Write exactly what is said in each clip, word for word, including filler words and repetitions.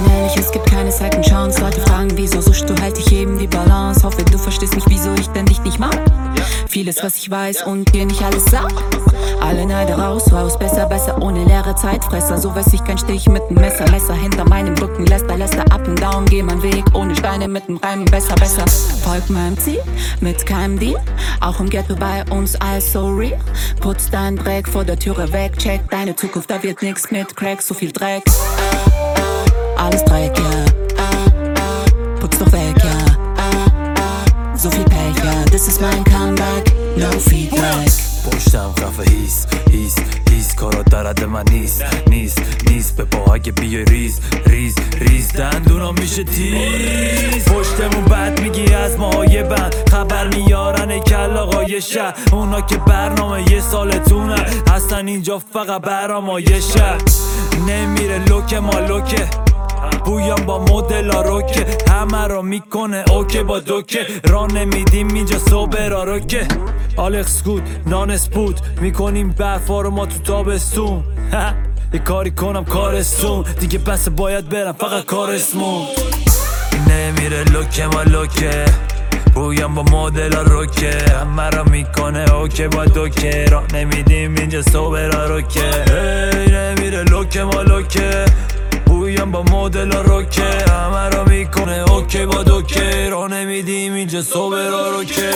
ehrlich, es gibt keine second chance. Leute fragen, wieso suchst du, halt dich eben die Balance. Hoffe, du verstehst mich, wieso ich denn dich nicht mag. Vieles, was ich weiß und dir nicht alles sag. Alle Neide raus, raus, besser, besser, ohne leere Zeitfresser. So weiß ich kein Stich mit nem Messer. Messer hinter meinem Rücken, läster, läster, up und down. Geh mein Weg, ohne Steine mit dem Reimen, besser, besser. Folg meinem Ziel, mit keinem Deal. Auch im Ghetto bei uns, alles so real. Putz dein Dreck vor der Türe weg. Check deine Zukunft, da wird nix mit Crack. So viel Dreck, alles Dreck, ja. Yeah. Putz doch weg, ja. Yeah. So viel Pech, ja. Yeah. This is mein comeback, no feedback. پشتم خفه هیس هیس هیس کارا درد من نیست نیست نیست به پا اگه بیای ریز ریز ریز دندونا میشه تیز پشتمون بد میگی از ماهای بند خبر میارن کل آقای شهر اونا که برنامه یه سالتونه هستن اینجا فقط برامایشه نمیره لوک ما لوکه بویم با مدل روکه همه رو میکنه اوکی با دوکه را نمیدیم اینجا صبح روکه آلکس گود نانس بود میکنیم برفا رو ما تو تابستون یه کاری کنم کارستون دیگه بس باید برم فقط کارسمون نمیره لوکه ما لوکه بویم با مدل روکه همه رو میکنه اوکی با دوکه را نمیدیم اینجا صبح روکه نمیره لوکه ما لوکه بویم با مدل روکه همه رو میکنه اوکی با دوکه را نمیدیم اینجا صبح روکه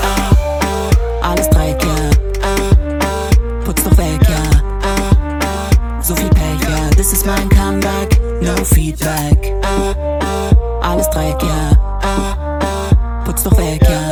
Alles Dreck, ja. Putz doch weg, ja. So viel Pech, ja. This is mein comeback, no feedback. Alles Dreck, ja. Putz doch weg, ja.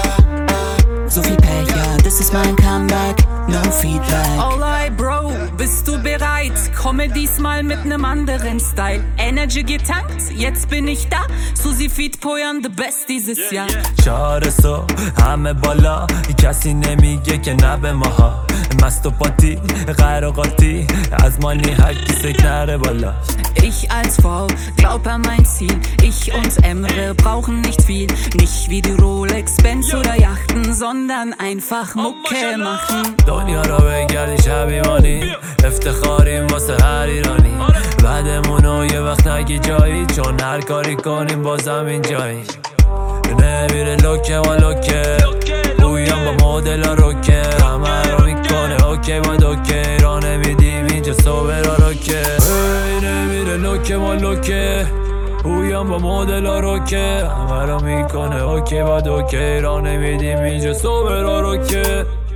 So viel Pech, ja. This is mein comeback, no feedback. Alright, Bro, bist du bereit? Komme diesmal mit nem anderen Style. Energy getankt, jetzt bin ich da. Susi Feed Poyan, the best dieses Jahr. چهار صبح همه بالا کسی نمیگه که نه به ماها مست و پاتی قراقاتی از مالی هر کی سک نره بالا Ich als Frau glaub an mein Ziel. Ich und Emre brauchen nicht viel. Nicht wie die Rolex, Benz oder Yachten, sondern einfach Mucke machen. دنیا را بگردی شبیمانی افتخاریم واسه هر ایرانی بعدمونو یه وقت نگی جایی چون هر کاری کنیم بازم این جایی نمیره لوکه و لوکه بویم با مدل روکه همه رو میکنه اوکی با دوکه را نمیدیم اینجا صبح را روکه نمیره لوکه و لوکه بویم با مدل روکه همه رو میکنه اوکی با دوکه را نمیدیم اینجا صبح را روکه